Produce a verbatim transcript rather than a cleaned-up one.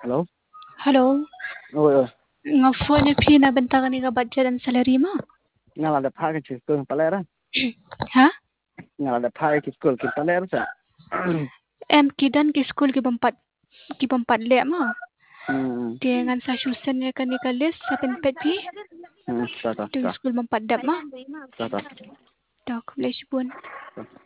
Halo? Halo, Ôi ơi, nga phone phi na benta ka ni ka budget and salary mo? nga là đẹp hai cái chữ cường ta lẽ đó, Ha? nga là đẹp hai cái cường kita lẽ đó sa. Em kidan ki school ki bampat ki bampat le mo? Hmm, Ti ngan sa susan nga ka ni ka list sa penpet pi? hmm, ta ta Tu ta, school bampat dap mo? ta ta. Dok, bless pun.